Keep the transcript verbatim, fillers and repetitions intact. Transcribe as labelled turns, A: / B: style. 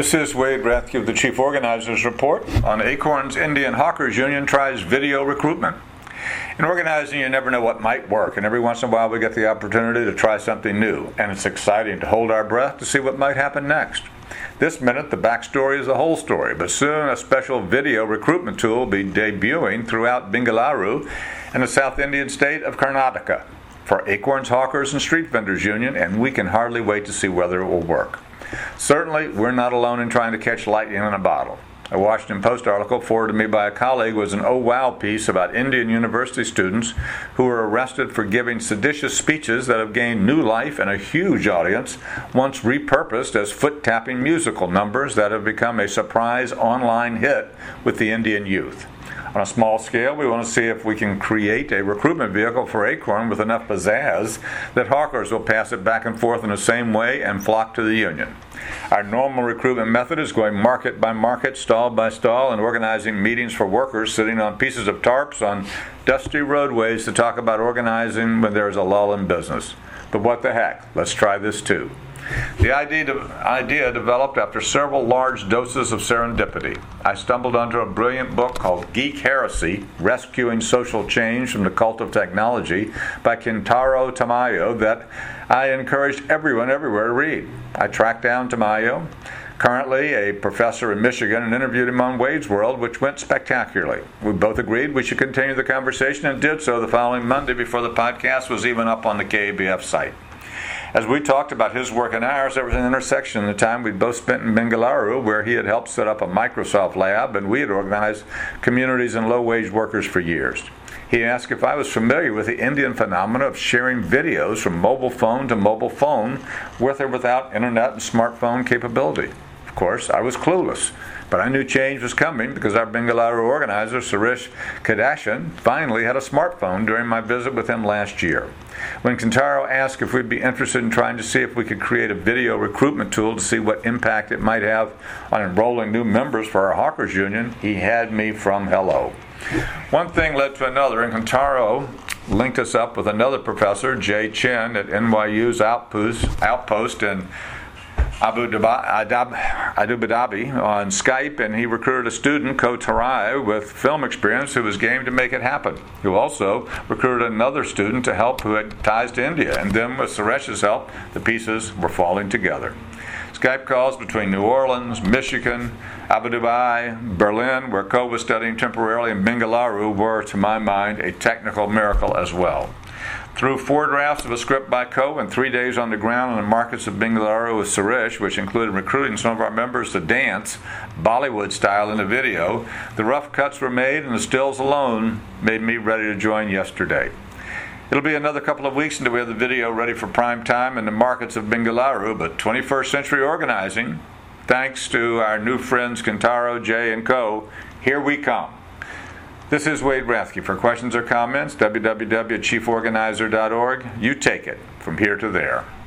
A: This is Wade Rathke of the Chief Organizers Report on Acorn's Indian Hawkers Union tries video recruitment. In organizing, you never know what might work, and every once in a while we get the opportunity to try something new, and it's exciting to hold our breath to see what might happen next. This minute, the backstory is the whole story, but soon a special video recruitment tool will be debuting throughout Bengaluru and the South Indian state of Karnataka for Acorn's Hawkers and Street Vendors Union, and we can hardly wait to see whether it will work. Certainly, we're not alone in trying to catch lightning in a bottle. A Washington Post article forwarded to me by a colleague was an oh wow piece about Indian university students who were arrested for giving seditious speeches that have gained new life and a huge audience, once repurposed as foot-tapping musical numbers that have become a surprise online hit with the Indian youth. On a small scale, we want to see if we can create a recruitment vehicle for Acorn with enough pizzazz that hawkers will pass it back and forth in the same way and flock to the union. Our normal recruitment method is going market by market, stall by stall, and organizing meetings for workers sitting on pieces of tarps on dusty roadways to talk about organizing when there is a lull in business. But what the heck? Let's try this too. The idea developed after several large doses of serendipity. I stumbled onto a brilliant book called Geek Heresy, Rescuing Social Change from the Cult of Technology by Kentaro Tamayo that I encouraged everyone everywhere to read. I tracked down Tamayo, currently a professor in Michigan, and interviewed him on Wade's World, which went spectacularly. We both agreed we should continue the conversation and did so the following Monday before the podcast was even up on the K A B F site. As we talked about his work and ours, there was an intersection in the time we'd both spent in Bengaluru, where he had helped set up a Microsoft lab and we had organized communities and low-wage workers for years. He asked if I was familiar with the Indian phenomena of sharing videos from mobile phone to mobile phone, with or without internet and smartphone capability. Of course, I was clueless, but I knew change was coming because our Bengaluru organizer, Suresh Kadashian, finally had a smartphone during my visit with him last year. When Kentaro asked if we'd be interested in trying to see if we could create a video recruitment tool to see what impact it might have on enrolling new members for our Hawkers Union, he had me from hello. One thing led to another, and Kentaro linked us up with another professor, Jay Chen, at N Y U's outpost, outpost in Abu Dhabi on Skype, and he recruited a student, Ko Tarai, with film experience who was game to make it happen. He also recruited another student to help who had ties to India, and then with Suresh's help, the pieces were falling together. Skype calls between New Orleans, Michigan, Abu Dhabi, Berlin, where Ko was studying temporarily, and Bengaluru were, to my mind, a technical miracle as well. Through four drafts of a script by Ko and three days on the ground in the markets of Bengaluru with Suresh, which included recruiting some of our members to dance, Bollywood style, in the video, the rough cuts were made and the stills alone made me ready to join yesterday. It'll be another couple of weeks until we have the video ready for prime time in the markets of Bengaluru, but twenty-first century organizing, thanks to our new friends Kentaro, Jay, and Ko, here we come. This is Wade Rathke. For questions or comments, w w w dot chief organizer dot org. You take it from here to there.